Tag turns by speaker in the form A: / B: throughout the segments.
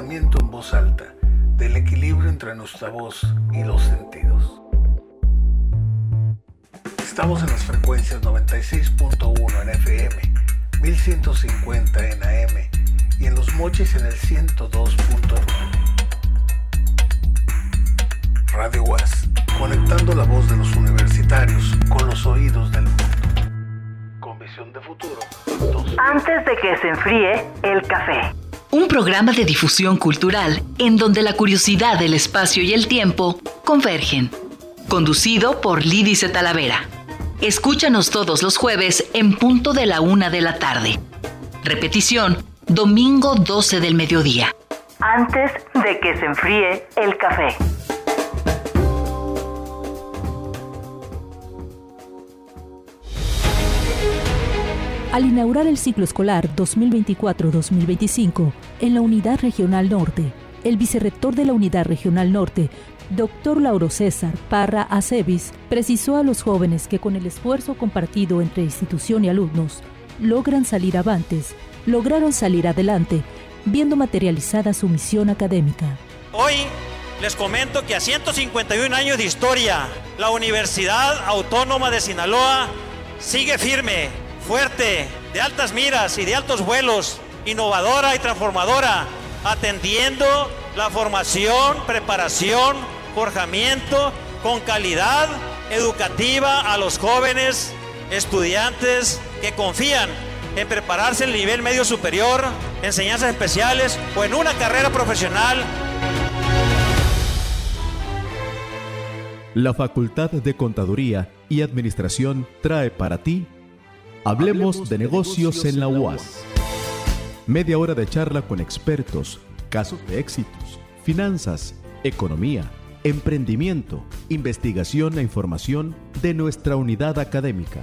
A: razonamiento en voz alta, del equilibrio entre nuestra voz y los sentidos. Estamos en las frecuencias 96.1 en FM, 1150 en AM y en Los Mochis en el 102.9. Radio UAS, conectando la voz de los universitarios con los oídos del mundo. Con visión de futuro.
B: Antes de que se enfríe el café.
C: Un programa de difusión cultural en donde la curiosidad, el espacio y el tiempo convergen. Conducido por Lídice Talavera. Escúchanos todos los jueves en punto de la 1 de la tarde. Repetición, domingo 12 del mediodía.
B: Antes de que se enfríe el café.
D: Al inaugurar el ciclo escolar 2024-2025 en la Unidad Regional Norte, el vicerrector de la Unidad Regional Norte, Dr. Lauro César Parra Acevis, precisó a los jóvenes que con el esfuerzo compartido entre institución y alumnos, lograron salir adelante, viendo materializada su misión académica.
E: Hoy les comento que a 151 años de historia, la Universidad Autónoma de Sinaloa sigue firme, fuerte, de altas miras y de altos vuelos, innovadora y transformadora, atendiendo la formación, preparación, forjamiento con calidad educativa a los jóvenes estudiantes que confían en prepararse en el nivel medio superior, enseñanzas especiales o en una carrera profesional.
F: La Facultad de Contaduría y Administración trae para ti Hablemos de negocios en la UAS. Media hora de charla con expertos, casos de éxitos, finanzas, economía, emprendimiento, investigación e información de nuestra unidad académica.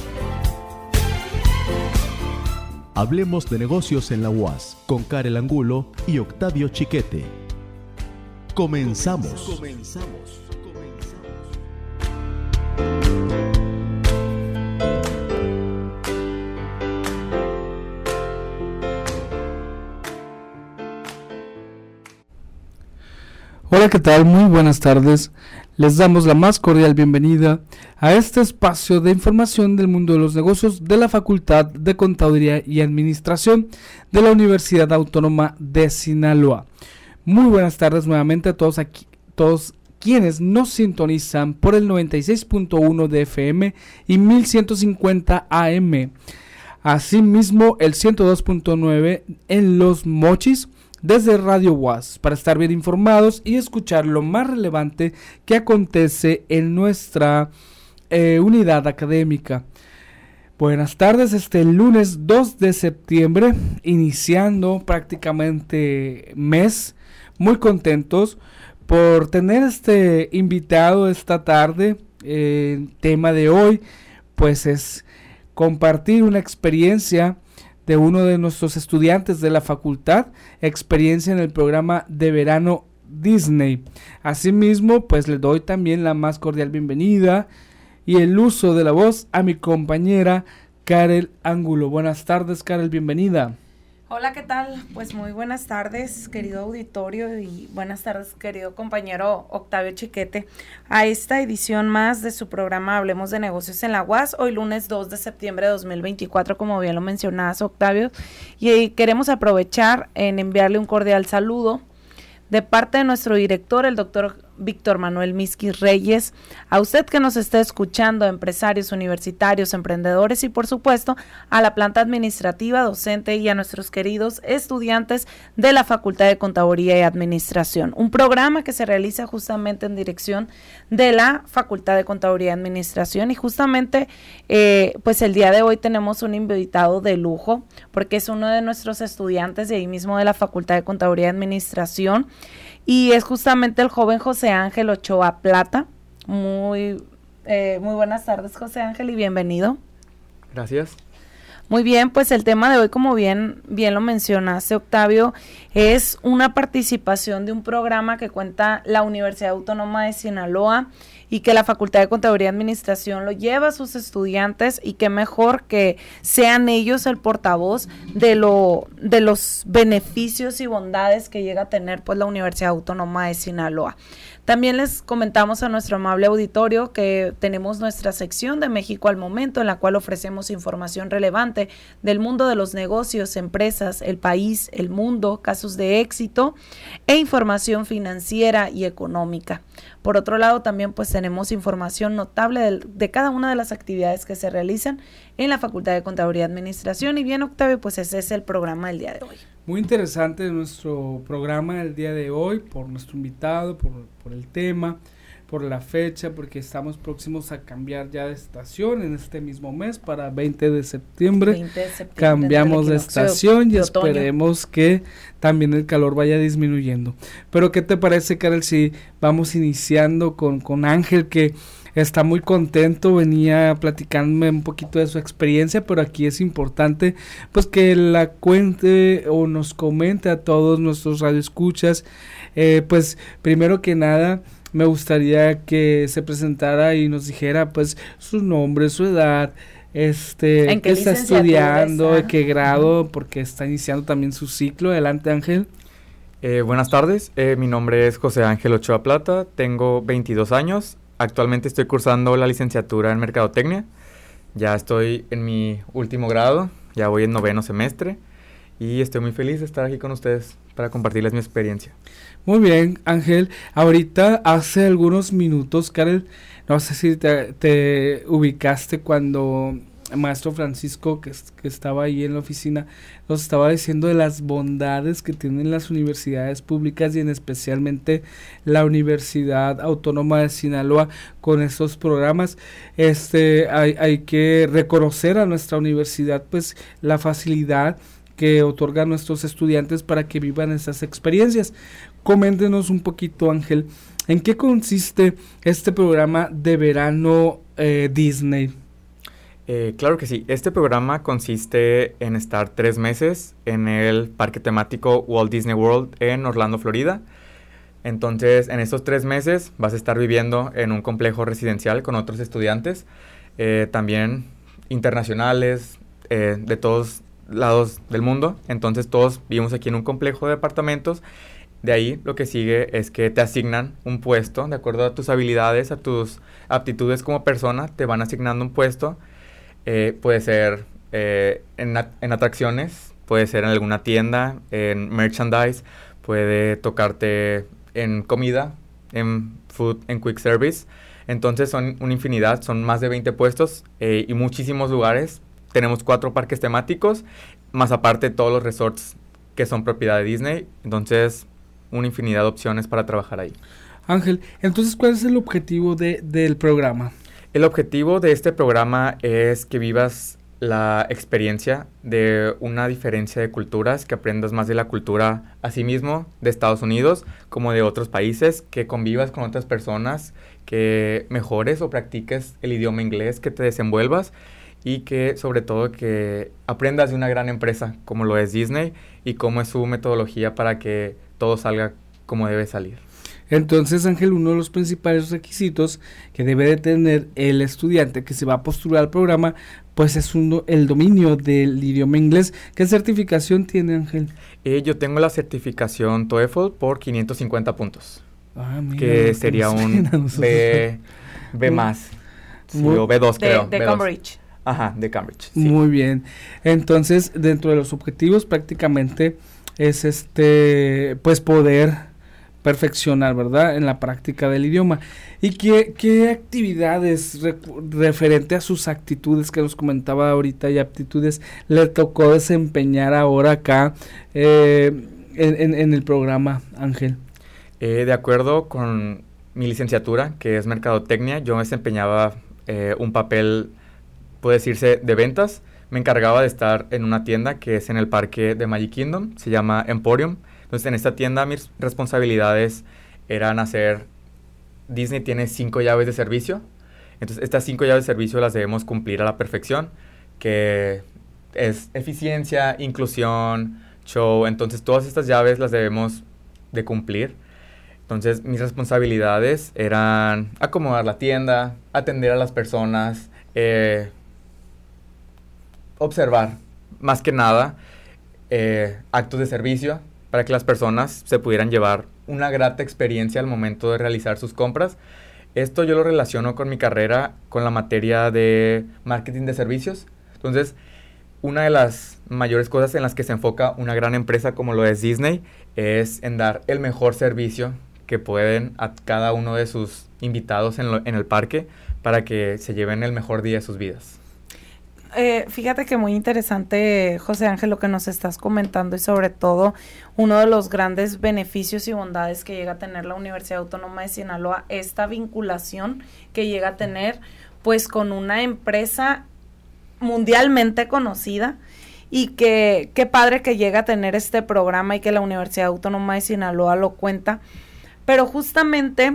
F: Hablemos de negocios en la UAS con Karel Angulo y Octavio Chiquete. Comenzamos.
G: Hola, ¿qué tal? Muy buenas tardes. Les damos la más cordial bienvenida a este espacio de información del mundo de los negocios de la Facultad de Contaduría y Administración de la Universidad Autónoma de Sinaloa. Muy buenas tardes nuevamente a todos quienes nos sintonizan por el 96.1 de FM y 1150 AM. Asimismo, el 102.9 en Los Mochis, desde Radio UAS, para estar bien informados y escuchar lo más relevante que acontece en nuestra unidad académica. Buenas tardes, este lunes 2 de septiembre, iniciando prácticamente mes, muy contentos por tener este invitado esta tarde. El tema de hoy pues es compartir una experiencia de uno de nuestros estudiantes de la facultad, experiencia en el programa de verano Disney. Asimismo, pues le doy también la más cordial bienvenida y el uso de la voz a mi compañera Karel Angulo. Buenas tardes, Karel, bienvenida.
H: Hola, ¿qué tal? Pues muy buenas tardes, querido auditorio, y buenas tardes, querido compañero Octavio Chiquete, a esta edición más de su programa Hablemos de Negocios en la UAS, hoy lunes 2 de septiembre de 2024, como bien lo mencionabas, Octavio, y queremos aprovechar en enviarle un cordial saludo de parte de nuestro director, el doctor Víctor Manuel Misquis Reyes, a usted que nos está escuchando, empresarios, universitarios, emprendedores y por supuesto a la planta administrativa, docente y a nuestros queridos estudiantes de la Facultad de Contaduría y Administración. Un programa que se realiza justamente en dirección de la Facultad de Contaduría y Administración y justamente pues el día de hoy tenemos un invitado de lujo porque es uno de nuestros estudiantes de ahí mismo de la Facultad de Contaduría y Administración. Y es justamente el joven José Ángel Ochoa Plata. Muy buenas tardes, José Ángel, y bienvenido.
G: Gracias.
H: Muy bien, pues el tema de hoy, como bien lo mencionaste, Octavio, es una participación de un programa que cuenta la Universidad Autónoma de Sinaloa y que la Facultad de Contaduría y Administración lo lleva a sus estudiantes, y qué mejor que sean ellos el portavoz de los beneficios y bondades que llega a tener pues la Universidad Autónoma de Sinaloa. También les comentamos a nuestro amable auditorio que tenemos nuestra sección de México al Momento, en la cual ofrecemos información relevante del mundo de los negocios, empresas, el país, el mundo, casos de éxito e información financiera y económica. Por otro lado, también pues tenemos información notable de cada una de las actividades que se realizan en la Facultad de Contaduría y Administración. Y bien, Octavio, pues ese es el programa del día de hoy.
G: Muy interesante nuestro programa del día de hoy, por nuestro invitado, por el tema, por la fecha, porque estamos próximos a cambiar ya de estación en este mismo mes para 20 de septiembre. Cambiamos de estación y esperemos que también el calor vaya disminuyendo. Pero ¿qué te parece, Karel, si vamos iniciando con Ángel, que está muy contento, venía platicándome un poquito de su experiencia, pero aquí es importante pues que la cuente o nos comente a todos nuestros radioescuchas. Pues primero que nada me gustaría que se presentara y nos dijera pues su nombre, su edad, qué está estudiando, de qué grado, porque está iniciando también su ciclo. Adelante, Ángel.
I: Buenas tardes, mi nombre es José Ángel Ochoa Plata, tengo 22 años. Actualmente estoy cursando la licenciatura en Mercadotecnia, ya estoy en mi último grado, ya voy en 9º semestre y estoy muy feliz de estar aquí con ustedes para compartirles mi experiencia.
G: Muy bien, Ángel. Ahorita, hace algunos minutos, Karel, no sé si te ubicaste cuando el maestro Francisco, que estaba ahí en la oficina, nos estaba diciendo de las bondades que tienen las universidades públicas y en especialmente la Universidad Autónoma de Sinaloa con estos programas. Hay que reconocer a nuestra universidad pues la facilidad que otorga a nuestros estudiantes para que vivan esas experiencias. Coméntenos un poquito, Ángel, ¿en qué consiste este programa de verano Disney?
I: Claro que sí, este programa consiste en estar 3 meses en el parque temático Walt Disney World en Orlando, Florida. Entonces, en estos 3 meses vas a estar viviendo en un complejo residencial con otros estudiantes, también internacionales, de todos lados del mundo. Entonces, todos vivimos aquí en un complejo de departamentos. De ahí, lo que sigue es que te asignan un puesto, de acuerdo a tus habilidades, a tus aptitudes como persona, te van asignando un puesto. Puede ser en atracciones, puede ser en alguna tienda, en merchandise, puede tocarte en comida, en food, en quick service. Entonces son una infinidad, son más de 20 puestos y muchísimos lugares. Tenemos 4 parques temáticos, más aparte todos los resorts que son propiedad de Disney. Entonces, una infinidad de opciones para trabajar ahí.
G: Ángel, entonces, ¿cuál es el objetivo del programa?
I: El objetivo de este programa es que vivas la experiencia de una diferencia de culturas, que aprendas más de la cultura asimismo de Estados Unidos como de otros países, que convivas con otras personas, que mejores o practiques el idioma inglés, que te desenvuelvas y que sobre todo que aprendas de una gran empresa como lo es Disney y cómo es su metodología para que todo salga como debe salir.
G: Entonces, Ángel, uno de los principales requisitos que debe de tener el estudiante que se va a postular al programa, pues es el dominio del idioma inglés. ¿Qué certificación tiene, Ángel?
I: Yo tengo la certificación TOEFL por 550 puntos,
G: mira,
I: que sería un B más, sí, o B2 creo.
H: De
I: B2.
H: Cambridge.
I: Ajá, de Cambridge. Sí.
G: Muy bien. Entonces, dentro de los objetivos prácticamente es pues poder perfeccionar, ¿verdad?, en la práctica del idioma. ¿Y qué actividades referente a sus actitudes que nos comentaba ahorita y aptitudes le tocó desempeñar ahora acá en el programa, Ángel?
I: De acuerdo con mi licenciatura, que es Mercadotecnia, yo desempeñaba un papel, puede decirse, de ventas. Me encargaba de estar en una tienda que es en el parque de Magic Kingdom, se llama Emporium. Entonces, en esta tienda mis responsabilidades eran Disney tiene 5 llaves de servicio. Entonces, estas 5 llaves de servicio las debemos cumplir a la perfección, que es eficiencia, inclusión, show. Entonces, todas estas llaves las debemos de cumplir. Entonces, mis responsabilidades eran acomodar la tienda, atender a las personas, observar, más que nada, actos de servicio para que las personas se pudieran llevar una grata experiencia al momento de realizar sus compras. Esto yo lo relaciono con mi carrera, con la materia de marketing de servicios. Entonces, una de las mayores cosas en las que se enfoca una gran empresa como lo es Disney es en dar el mejor servicio que pueden a cada uno de sus invitados en el parque para que se lleven el mejor día de sus vidas.
H: Fíjate que muy interesante, José Ángel, lo que nos estás comentando y sobre todo uno de los grandes beneficios y bondades que llega a tener la Universidad Autónoma de Sinaloa, esta vinculación que llega a tener pues con una empresa mundialmente conocida y que qué padre que llega a tener este programa y que la Universidad Autónoma de Sinaloa lo cuenta. Pero justamente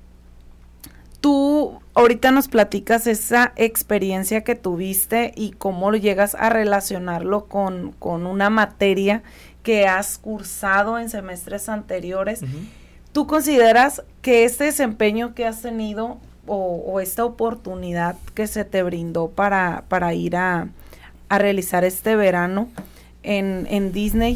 H: tú ahorita nos platicas esa experiencia que tuviste y cómo lo llegas a relacionarlo con una materia que has cursado en semestres anteriores. Uh-huh. ¿Tú consideras que este desempeño que has tenido o esta oportunidad que se te brindó para ir a realizar verano en Disney,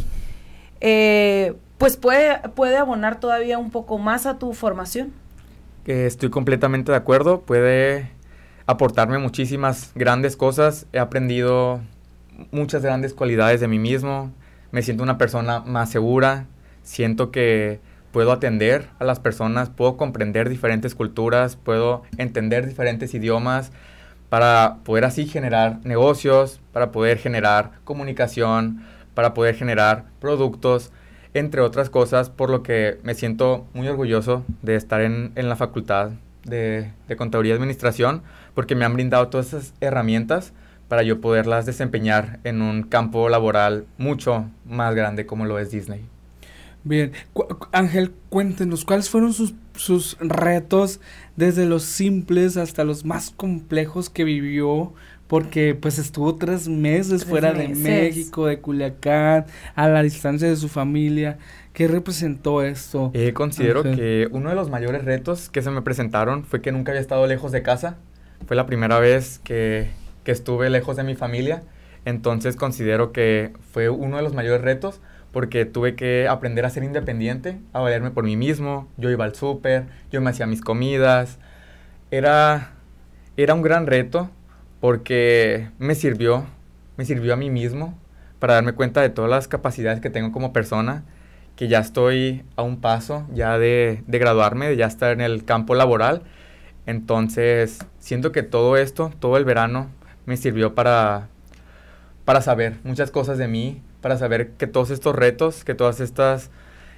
H: pues puede abonar todavía un poco más a tu formación?
I: Estoy completamente de acuerdo, puede aportarme muchísimas grandes cosas, he aprendido muchas grandes cualidades de mí mismo, me siento una persona más segura, siento que puedo atender a las personas, puedo comprender diferentes culturas, puedo entender diferentes idiomas para poder así generar negocios, para poder generar comunicación, para poder generar productos, entre otras cosas, por lo que me siento muy orgulloso de estar en la Facultad de Contaduría y Administración, porque me han brindado todas esas herramientas para yo poderlas desempeñar en un campo laboral mucho más grande como lo es Disney.
G: Bien, Ángel, cuéntenos, ¿cuáles fueron sus retos desde los simples hasta los más complejos que vivió? Porque pues estuvo 3 meses fuera de México, de Culiacán, a la distancia de su familia. ¿Qué representó esto?
I: Considero que uno de los mayores retos que se me presentaron fue que nunca había estado lejos de casa. Fue la primera vez que estuve lejos de mi familia. Entonces considero que fue uno de los mayores retos porque tuve que aprender a ser independiente, a valerme por mí mismo. Yo iba al súper, yo me hacía mis comidas. Era un gran reto, porque me sirvió a mí mismo para darme cuenta de todas las capacidades que tengo como persona, que ya estoy a un paso ya de graduarme, de ya estar en el campo laboral. Entonces, siento que todo esto, todo el verano, me sirvió para saber muchas cosas de mí, para saber que todos estos retos, que todas estas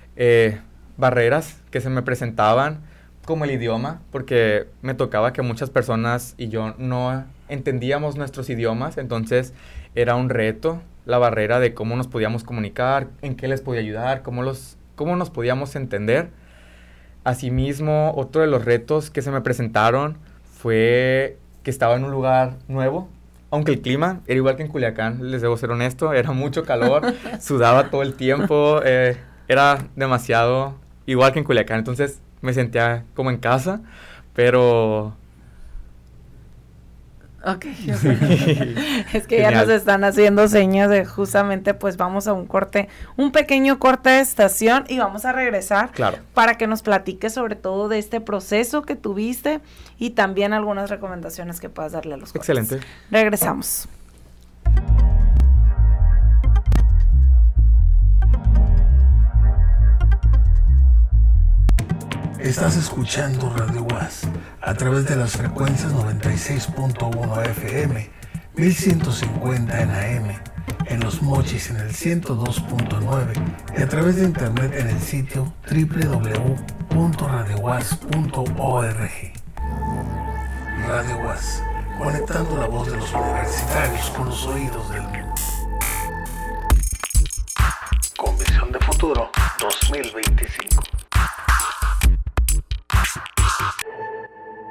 I: barreras que se me presentaban, como el idioma, porque me tocaba que muchas personas y yo no entendíamos nuestros idiomas, entonces era un reto la barrera de cómo nos podíamos comunicar, en qué les podía ayudar, cómo nos podíamos entender. Asimismo, otro de los retos que se me presentaron fue que estaba en un lugar nuevo, aunque el clima era igual que en Culiacán, les debo ser honesto, era mucho calor, sudaba todo el tiempo, era demasiado igual que en Culiacán, entonces me sentía como en casa, pero...
H: Ok. Es que ya nos están haciendo señas de justamente pues vamos a un pequeño corte de estación y vamos a regresar para que nos platiques sobre todo de este proceso que tuviste y también algunas recomendaciones que puedas darle a los jóvenes.
I: Excelente.
H: Regresamos.
A: Estás escuchando Radio UAS a través de las frecuencias 96.1 FM, 1150 en AM, en Los Mochis en el 102.9 y a través de internet en el sitio www.radiouas.org. Radio UAS, conectando la voz de los universitarios con los oídos del mundo. Convención de Futuro 2025.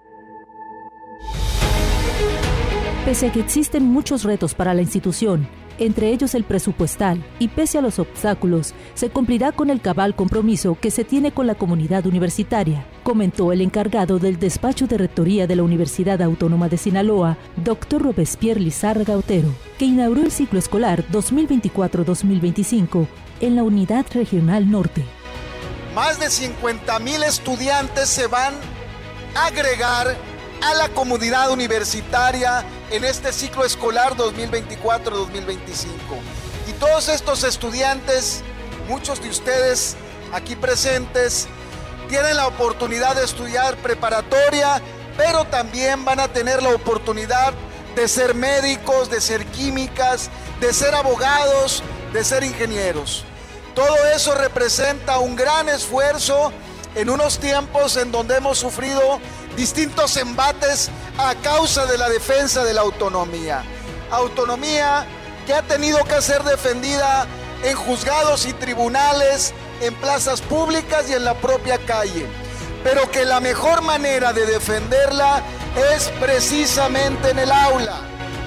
D: Pese a que existen muchos retos para la institución, entre ellos el presupuestal, y pese a los obstáculos, se cumplirá con el cabal compromiso que se tiene con la comunidad universitaria, comentó el encargado del despacho de rectoría de la Universidad Autónoma de Sinaloa, Dr. Robespierre Lizárraga Otero, que inauguró el ciclo escolar 2024-2025 en la Unidad Regional Norte.
J: Más de 50,000 estudiantes se van a agregar a la comunidad universitaria en este ciclo escolar 2024-2025. Y todos estos estudiantes, muchos de ustedes aquí presentes, tienen la oportunidad de estudiar preparatoria, pero también van a tener la oportunidad de ser médicos, de ser químicas, de ser abogados, de ser ingenieros. Todo eso representa un gran esfuerzo en unos tiempos en donde hemos sufrido distintos embates a causa de la defensa de la autonomía. Autonomía que ha tenido que ser defendida en juzgados y tribunales, en plazas públicas y en la propia calle. Pero que la mejor manera de defenderla es precisamente en el aula.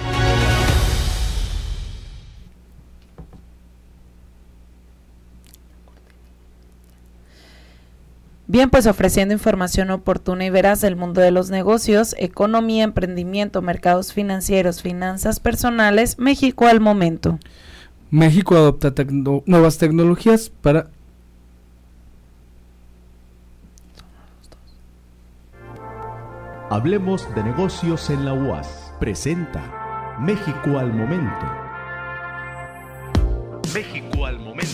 H: Bien, pues ofreciendo información oportuna y veraz del mundo de los negocios, economía, emprendimiento, mercados financieros, finanzas personales, México al momento.
G: México adopta nuevas tecnologías para...
F: Hablemos de negocios en la UAS. Presenta México al momento. México al momento.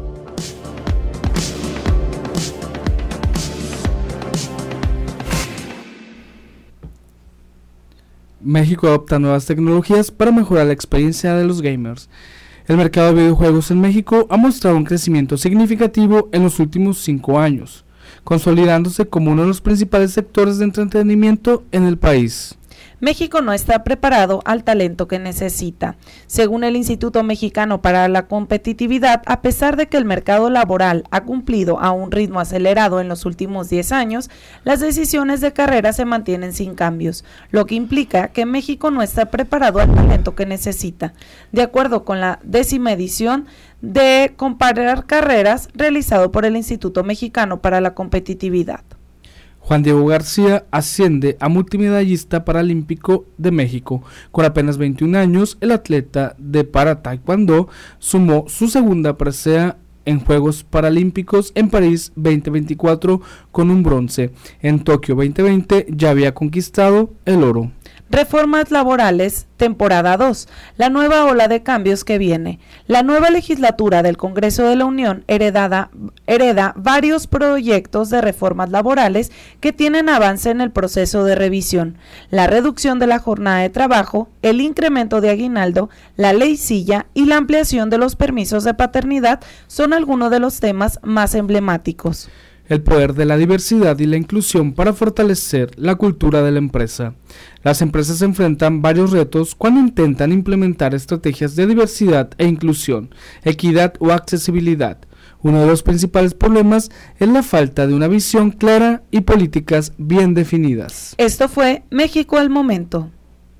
G: México adopta nuevas tecnologías para mejorar la experiencia de los gamers. El mercado de videojuegos en México ha mostrado un crecimiento significativo en los últimos 5 años, consolidándose como uno de los principales sectores de entretenimiento en el país.
H: México no está preparado al talento que necesita. Según el Instituto Mexicano para la Competitividad, a pesar de que el mercado laboral ha cumplido a un ritmo acelerado en los últimos 10 años, las decisiones de carrera se mantienen sin cambios, lo que implica que México no está preparado al talento que necesita. De acuerdo con la 10ª edición de Comparar Carreras realizado por el Instituto Mexicano para la Competitividad.
G: Juan Diego García asciende a multimedallista paralímpico de México. Con apenas 21 años, el atleta de para taekwondo sumó su segunda presea en Juegos Paralímpicos en París 2024 con un bronce. En Tokio 2020 ya había conquistado el oro.
H: Reformas laborales, temporada 2, la nueva ola de cambios que viene. La nueva legislatura del Congreso de la Unión hereda varios proyectos de reformas laborales que tienen avance en el proceso de revisión. La reducción de la jornada de trabajo, el incremento de aguinaldo, la ley silla y la ampliación de los permisos de paternidad son algunos de los temas más emblemáticos.
G: El poder de la diversidad y la inclusión para fortalecer la cultura de la empresa. Las empresas enfrentan varios retos cuando intentan implementar estrategias de diversidad e inclusión, equidad o accesibilidad. Uno de los principales problemas es la falta de una visión clara y políticas bien definidas.
H: Esto fue México al momento.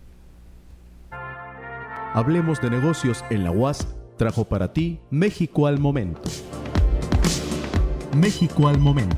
F: Hablemos de negocios en la UAS trajo para ti México al momento. México al momento.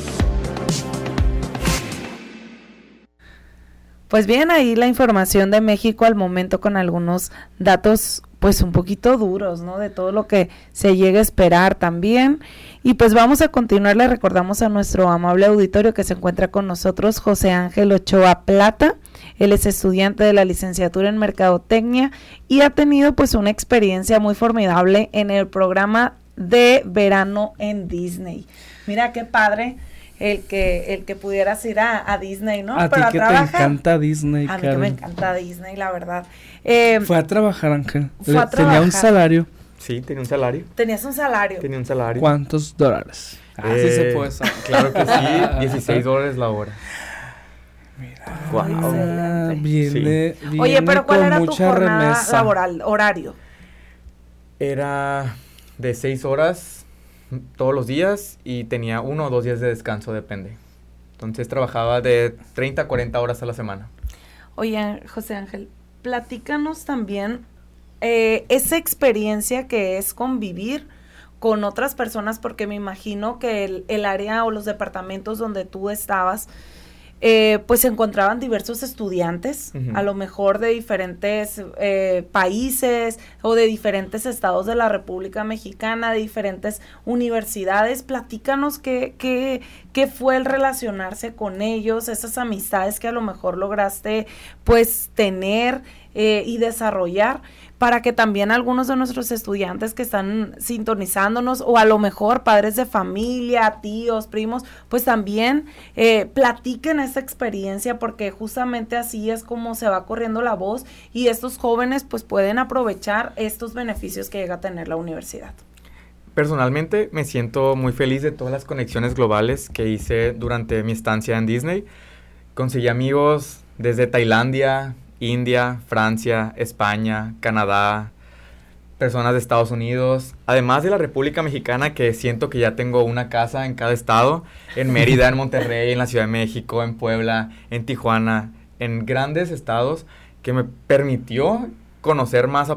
H: Pues bien, ahí la información de México al momento con algunos datos pues un poquito duros, ¿no? De todo lo que se llega a esperar también. Y pues vamos a continuar, le recordamos a nuestro amable auditorio que se encuentra con nosotros José Ángel Ochoa Plata. Él es estudiante de la licenciatura en Mercadotecnia y ha tenido pues una experiencia muy formidable en el programa de verano en Disney. Mira qué padre el que pudieras ir a Disney, ¿no?
G: A ti que te encanta Disney,
H: a mí que me encanta Disney, la verdad.
G: Fue a trabajar, Ángel.
H: Tenía
G: un salario.
I: Sí, tenía un salario.
H: ¿Tenías un salario?
I: Tenía un salario.
G: ¿Cuántos dólares?
I: Sí se puede saber. Claro que sí, $16 la hora.
G: Mira,
H: wow.
G: Viene
H: Oye, pero ¿cuál era tu jornada
G: remesa
H: laboral, horario?
I: Era de 6 horas todos los días y tenía 1 o 2 días de descanso, depende. Entonces trabajaba de 30 a 40 horas a la semana.
H: Oye, José Ángel, platícanos también esa experiencia que es convivir con otras personas, porque me imagino que el área o los departamentos donde tú estabas, pues se encontraban diversos estudiantes, a lo mejor de diferentes países o de diferentes estados de la República Mexicana, de diferentes universidades. Platícanos qué fue el relacionarse con ellos, esas amistades que a lo mejor lograste pues tener y desarrollar, para que también algunos de nuestros estudiantes que están sintonizándonos, o a lo mejor padres de familia, tíos, primos, pues también platiquen esa experiencia, porque justamente así es como se va corriendo la voz y estos jóvenes pues pueden aprovechar estos beneficios que llega a tener la universidad.
I: Personalmente me siento muy feliz de todas las conexiones globales que hice durante mi estancia en Disney. Conseguí amigos desde Tailandia, India, Francia, España, Canadá, personas de Estados Unidos, además de la República Mexicana, que siento que ya tengo una casa en cada estado, en Mérida, en Monterrey, en la Ciudad de México, en Puebla, en Tijuana, en grandes estados, que me permitió conocer más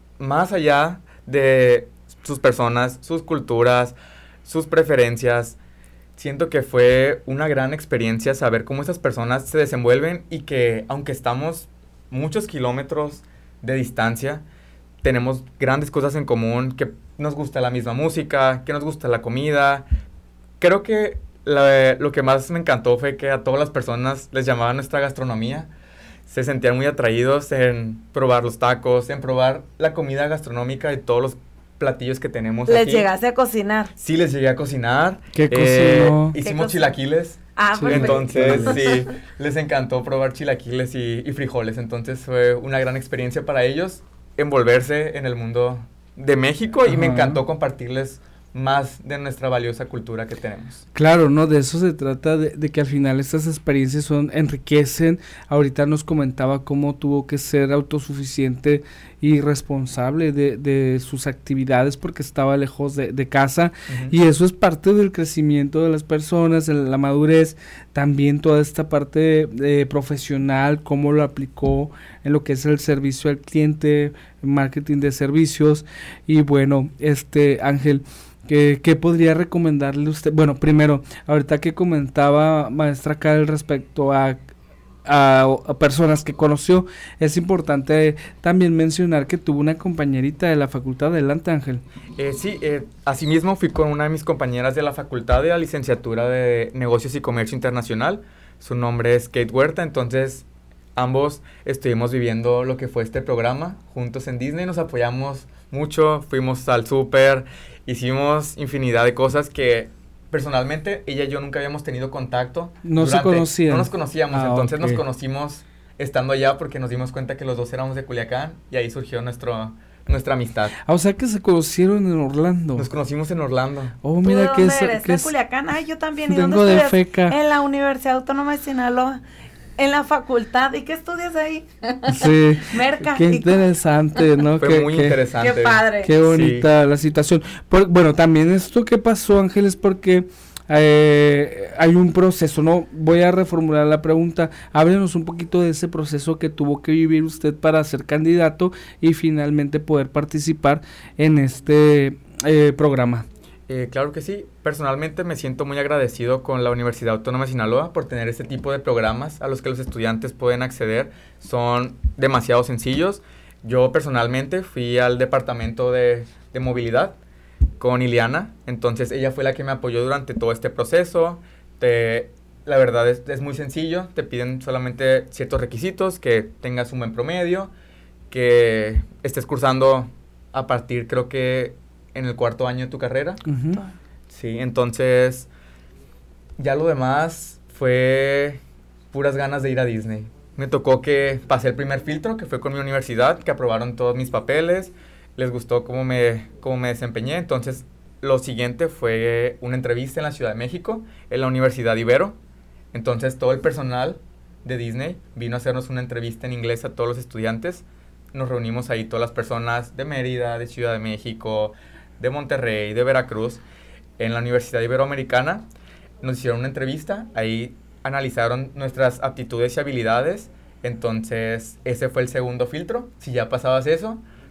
I: allá de sus personas, sus culturas, sus preferencias. Siento que fue una gran experiencia saber cómo esas personas se desenvuelven y que, aunque estamos muchos kilómetros de distancia, tenemos grandes cosas en común, que nos gusta la misma música, que nos gusta la comida. Creo que lo que más me encantó fue que a todas las personas les llamaba nuestra gastronomía. Se sentían muy atraídos en probar los tacos, en probar la comida gastronómica de todos los platillos que tenemos aquí.
H: ¿Les llegaste a cocinar?
I: Sí, les llegué a cocinar.
G: ¿Qué cocinó?
I: Hicimos chilaquiles.
H: Sí.
I: Entonces, sí, les encantó probar chilaquiles y frijoles. Entonces, fue una gran experiencia para ellos envolverse en el mundo de México y me encantó compartirles más de nuestra valiosa cultura que tenemos.
G: Claro, ¿no? De eso se trata, de que al final estas experiencias enriquecen. Ahorita nos comentaba cómo tuvo que ser autosuficiente y responsable de sus actividades porque estaba lejos de casa, y eso es parte del crecimiento de las personas, la madurez, también toda esta parte profesional, cómo lo aplicó en lo que es el servicio al cliente, marketing de servicios. Y bueno, Ángel, ¿qué podría recomendarle usted? Bueno, primero, ahorita que comentaba maestra Karel respecto a personas que conoció, es importante también mencionar que tuvo una compañerita de la facultad. Adelante, Ángel.
I: Sí, asimismo fui con una de mis compañeras de la facultad de la licenciatura de Negocios y Comercio Internacional. Su nombre es Kate Huerta. Entonces ambos estuvimos viviendo lo que fue este programa juntos en Disney, nos apoyamos mucho, fuimos al súper, hicimos infinidad de cosas que personalmente ella y yo nunca habíamos tenido contacto.
G: No se conocían.
I: No nos conocíamos, entonces
G: okay.
I: Nos conocimos estando allá porque nos dimos cuenta que los dos éramos de Culiacán y ahí surgió nuestra amistad.
G: O sea que se conocieron en Orlando.
I: Nos conocimos en Orlando.
H: Oh, mira que es. ¿De Culiacán? Ay, yo también. ¿Y
G: vengo
H: dónde
G: de FECA.
H: En la Universidad Autónoma de Sinaloa. En la facultad. ¿Y qué estudias ahí?
G: Sí.
H: Merca.
G: Qué interesante, ¿no?
I: Fue muy interesante.
H: Qué padre.
G: Qué bonita la situación. Bueno, también esto que pasó, Ángel, es porque hay un proceso, ¿no? Voy a reformular la pregunta. Háblenos un poquito de ese proceso que tuvo que vivir usted para ser candidato y finalmente poder participar en este programa.
I: Claro que sí. Personalmente me siento muy agradecido con la Universidad Autónoma de Sinaloa por tener este tipo de programas a los que los estudiantes pueden acceder. Son demasiado sencillos. Yo personalmente fui al departamento de movilidad con Ileana, entonces ella fue la que me apoyó durante todo este proceso. La verdad es muy sencillo, te piden solamente ciertos requisitos, que tengas un buen promedio, que estés cursando a partir, creo que en el 4º año de tu carrera. Sí, entonces ya lo demás fue puras ganas de ir a Disney. Me tocó que pasé el primer filtro, que fue con mi universidad, que aprobaron todos mis papeles, les gustó cómo me desempeñé. Entonces lo siguiente fue una entrevista en la Ciudad de México, en la Universidad Ibero. Entonces todo el personal de Disney vino a hacernos una entrevista en inglés a todos los estudiantes. Nos reunimos ahí todas las personas de Mérida, de Ciudad de México, de Monterrey, de Veracruz, en la Universidad Iberoamericana. Nos hicieron una entrevista, ahí analizaron nuestras aptitudes y habilidades. Entonces ese fue el segundo filtro. Si ya pasabas eso,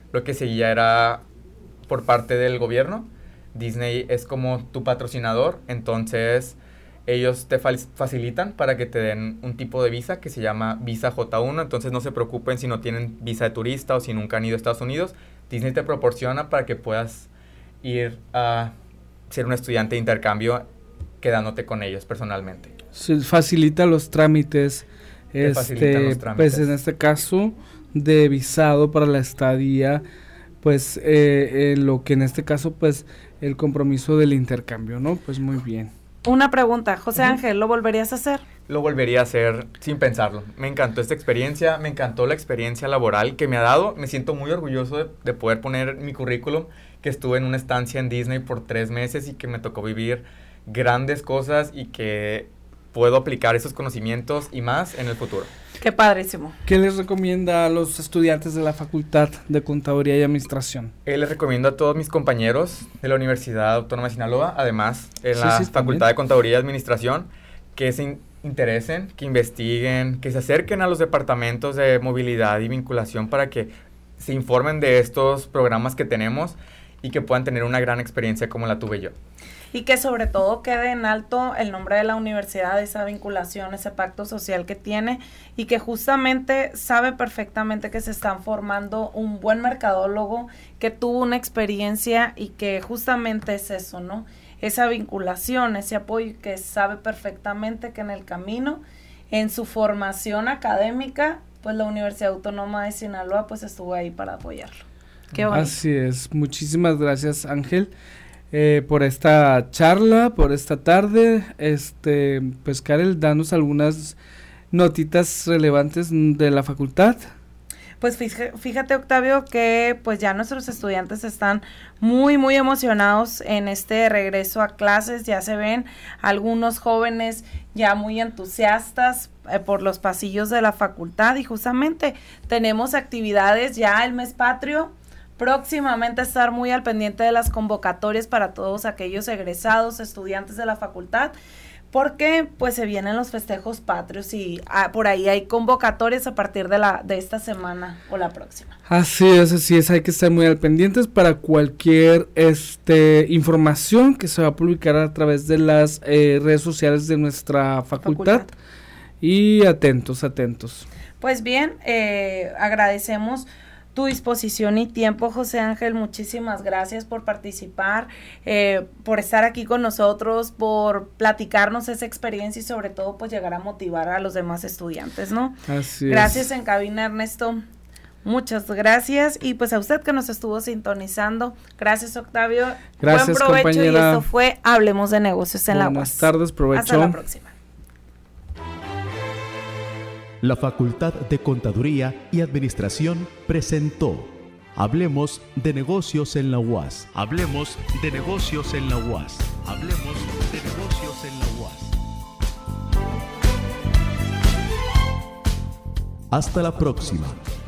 I: lo que seguía era por parte del gobierno. Disney es como tu patrocinador, entonces ellos te facilitan para que te den un tipo de visa que se llama visa J1, entonces no se preocupen si no tienen visa de turista o si nunca han ido a Estados Unidos. Disney te proporciona para que puedas ir a ser un estudiante de intercambio quedándote con ellos personalmente.
G: Se facilita los trámites,
I: los trámites.
G: Pues en este caso de visado para la estadía, pues lo que en este caso pues el compromiso del intercambio, ¿no? Pues muy bien.
H: Una pregunta, José Ángel, ¿lo volverías a hacer?
I: Lo volvería a hacer sin pensarlo. Me encantó esta experiencia, me encantó la experiencia laboral que me ha dado. Me siento muy orgulloso de poder poner mi currículum, que estuve en una estancia en Disney por 3 meses y que me tocó vivir grandes cosas y que puedo aplicar esos conocimientos y más en el futuro.
H: Qué padrísimo.
G: ¿Qué les recomienda a los estudiantes de la Facultad de Contaduría y Administración?
I: Les recomiendo a todos mis compañeros de la Universidad Autónoma de Sinaloa, además en la Facultad de Contaduría y Administración, que se interesen, que investiguen, que se acerquen a los departamentos de movilidad y vinculación para que se informen de estos programas que tenemos y que puedan tener una gran experiencia como la tuve yo.
H: Y que sobre todo quede en alto el nombre de la universidad, esa vinculación, ese pacto social que tiene, y que justamente sabe perfectamente que se están formando un buen mercadólogo que tuvo una experiencia y que justamente es eso, ¿no? Esa vinculación, ese apoyo, que sabe perfectamente que en el camino, en su formación académica, pues la Universidad Autónoma de Sinaloa pues estuvo ahí para apoyarlo. Qué bonito.
G: Así es, muchísimas gracias, Ángel. Por esta charla, por esta tarde. Pues Karel, danos algunas notitas relevantes de la facultad.
H: Pues fíjate, Octavio, que pues ya nuestros estudiantes están muy, muy emocionados en este regreso a clases. Ya se ven algunos jóvenes ya muy entusiastas por los pasillos de la facultad, y justamente tenemos actividades ya el mes patrio. Próximamente estar muy al pendiente de las convocatorias para todos aquellos egresados, estudiantes de la facultad, porque pues se vienen los festejos patrios y por ahí hay convocatorias a partir de esta semana o la próxima.
G: Así es, hay que estar muy al pendientes para cualquier información que se va a publicar a través de las redes sociales de nuestra facultad. Y atentos.
H: Pues bien, agradecemos tu disposición y tiempo, José Ángel. Muchísimas gracias por participar, por estar aquí con nosotros, por platicarnos esa experiencia y sobre todo pues llegar a motivar a los demás estudiantes, ¿no?
G: Así es.
H: Gracias en cabina, Ernesto. Muchas gracias, y pues a usted que nos estuvo sintonizando. Gracias, Octavio.
G: Gracias,
H: buen provecho,
G: compañera.
H: Y esto fue Hablemos de Negocios en la UAS.
G: Buenas tardes, provecho.
H: Hasta la próxima.
F: La Facultad de Contaduría y Administración presentó Hablemos de Negocios en la UAS. Hablemos de Negocios en la UAS. Hablemos de Negocios en la UAS. Hasta la próxima.